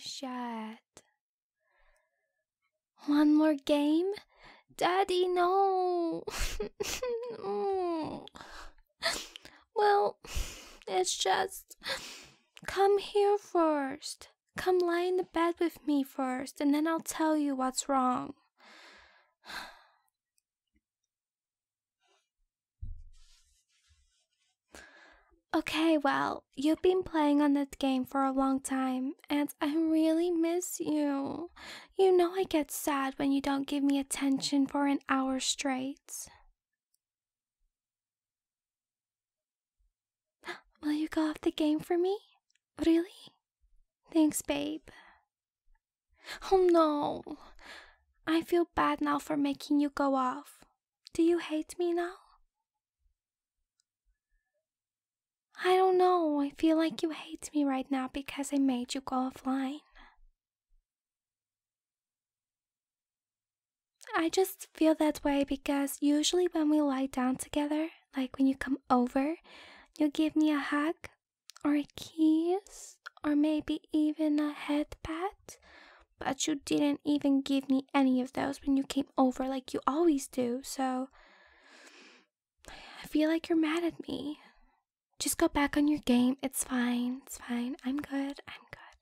finished yet. One more game? Daddy, no. Mm. Well, it's just. Come here first. Come lie in the bed with me first, and then I'll tell you what's wrong. Okay, well, you've been playing on that game for a long time, and I really miss you. You know I get sad when you don't give me attention for an hour straight. Will you go off the game for me? Really? Thanks, babe. Oh no. I feel bad now for making you go off. Do you hate me now? I don't know. I feel like you hate me right now because I made you go offline. I just feel that way because usually when we lie down together, like when you come over, you give me a hug or a kiss or maybe even a head pat. But you didn't even give me any of those when you came over like you always do, so I feel like you're mad at me. Just go back on your game. It's fine. It's fine. I'm good. I'm good.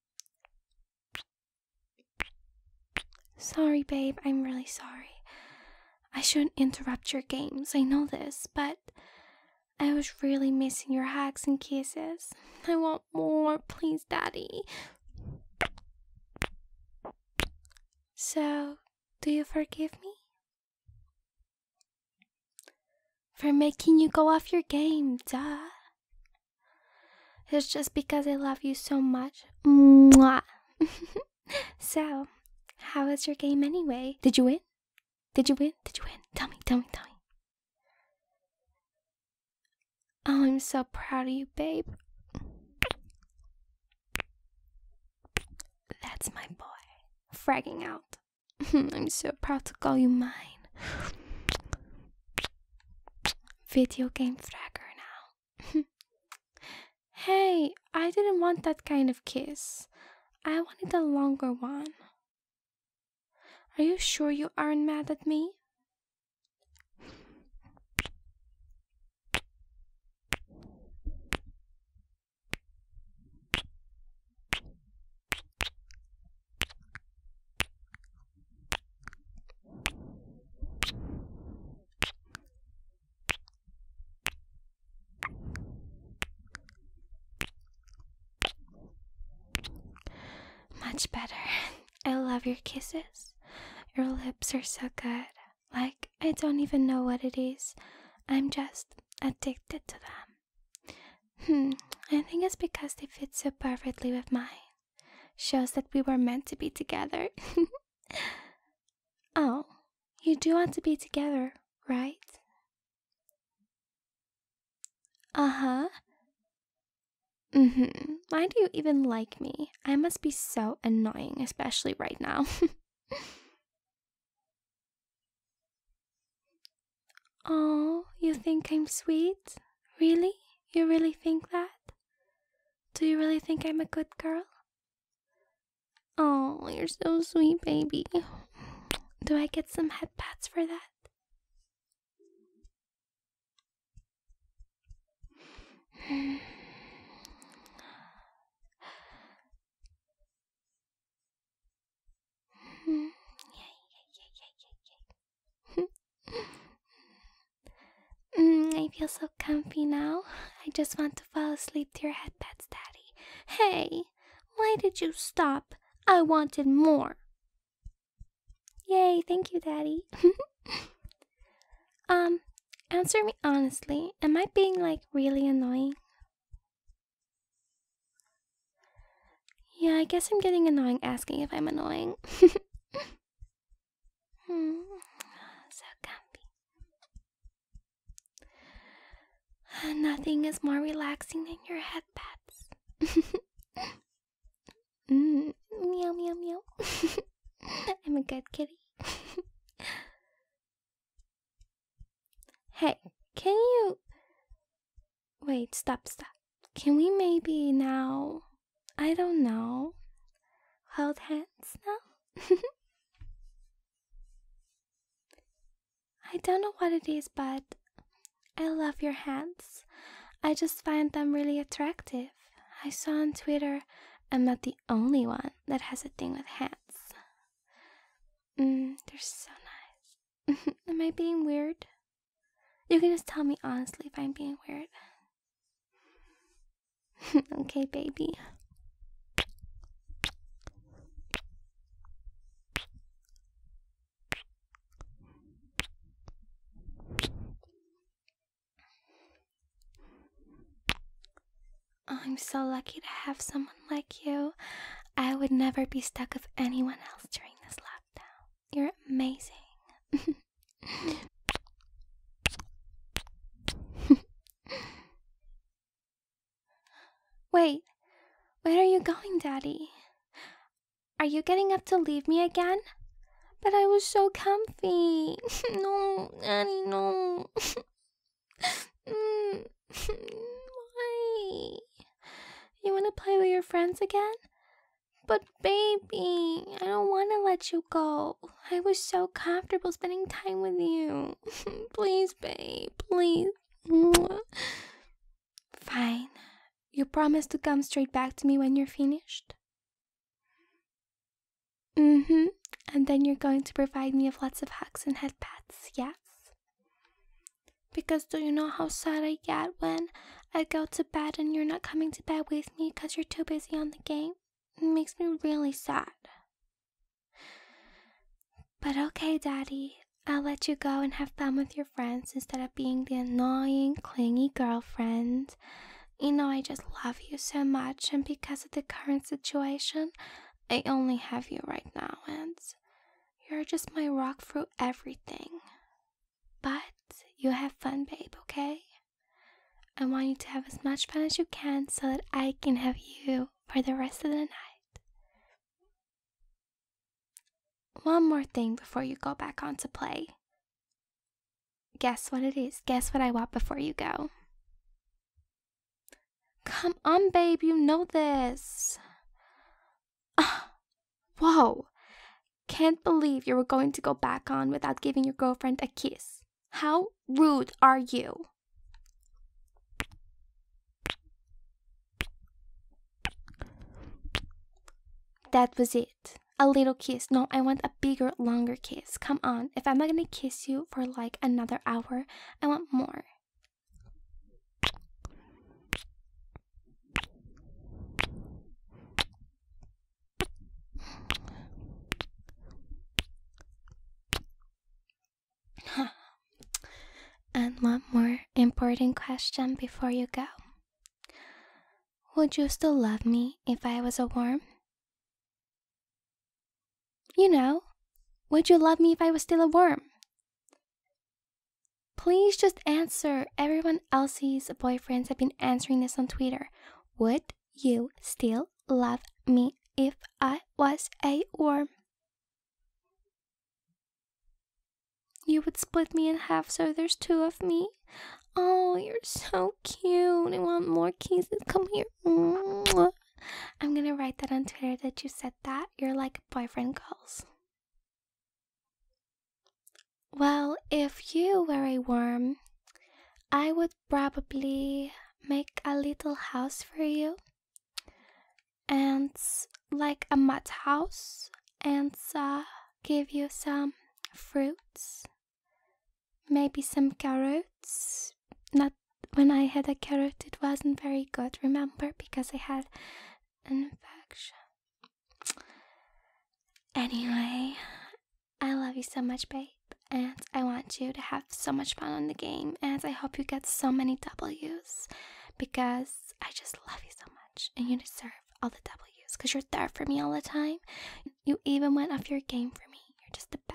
Sorry, babe. I'm really sorry. I shouldn't interrupt your games. I know this, but I was really missing your hugs and kisses. I want more. Please, Daddy. So, do you forgive me? For making you go off your game, duh. It's just because I love you so much. Mwah. So, how was your game anyway? Did you win? Did you win? Did you win? Tell me, tell me, tell me. Oh, I'm so proud of you, babe. That's my boy. Fragging out. I'm so proud to call you mine. Video game fragger now. Hey, I didn't want that kind of kiss. I wanted a longer one. Are you sure you aren't mad at me? Much better. I love your kisses. Your lips are so good. Like, I don't even know what it is. I'm just addicted to them. I think it's because they fit so perfectly with mine. Shows that we were meant to be together. Oh, you do want to be together, right? Uh-huh. Why do you even like me? I must be so annoying, especially right now. Oh, you think I'm sweet? Really? You really think that? Do you really think I'm a good girl? Oh, you're so sweet, baby. Do I get some head pats for that? I feel so comfy now. I just want to fall asleep to your head pats, Daddy. Hey, why did you stop? I wanted more. Yay, thank you, Daddy. Answer me honestly. Am I being like really annoying? Yeah, I guess I'm getting annoying asking if I'm annoying. So comfy. Nothing is more relaxing than your head pats. Meow, meow, meow. I'm a good kitty. Hey, can you... Wait, stop. Can we maybe now... I don't know. don't know what it is, but I love your hands. I just find them really attractive. I saw on Twitter I'm not the only one that has a thing with hands. They're so nice. Am I being weird? You can just tell me honestly if I'm being weird. Okay, baby. I'm so lucky to have someone like you. I would never be stuck with anyone else during this lockdown. You're amazing. Wait, where are you going, Daddy? Are you getting up to leave me again? But I was so comfy. No, Daddy, no. Why? You want to play with your friends again? But baby, I don't want to let you go. I was so comfortable spending time with you. Please, babe, please. Fine. You promise to come straight back to me when you're finished? And then you're going to provide me with lots of hugs and head pats, yes? Because do you know how sad I get when I go to bed and you're not coming to bed with me because you're too busy on the game? It makes me really sad. But okay, Daddy, I'll let you go and have fun with your friends instead of being the annoying, clingy girlfriend. You know, I just love you so much, and because of the current situation, I only have you right now, and you're just my rock through everything. But you have fun, babe, okay? I want you to have as much fun as you can so that I can have you for the rest of the night. One more thing before you go back on to play. Guess what it is? Guess what I want before you go? Come on, babe, you know this. Whoa. Can't believe you were going to go back on without giving your girlfriend a kiss. How rude are you? That was it. A little kiss. No, I want a bigger, longer kiss. Come on. If I'm not gonna kiss you for like another hour, I want more. And one more important question before you go. Would you still love me if I was a worm? You know, would you love me if I was still a worm? Please just answer. Everyone else's boyfriends have been answering this on Twitter. Would you still love me if I was a worm? You would split me in half so there's two of me. Oh, you're so cute. I want more kisses. Come here. I'm gonna write that on Twitter that you said that. You're like boyfriend goals. Well, if you were a worm, I would probably make a little house for you. And like a mud house. And give you some fruits. Maybe some carrots. Not when I had a carrot, it wasn't very good, remember? Because I had an infection. Anyway, I love you so much, babe. And I want you to have so much fun on the game. And I hope you get so many W's. Because I just love you so much. And you deserve all the W's. Because you're there for me all the time. You even went off your game for me. You're just the best.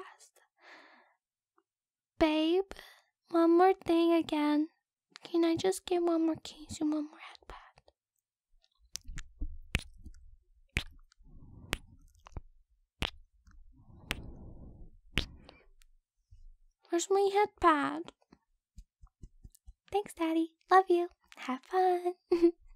Babe, one more thing again. Can I just get one more kiss and one more headband? Where's my headband? Thanks, Daddy. Love you. Have fun.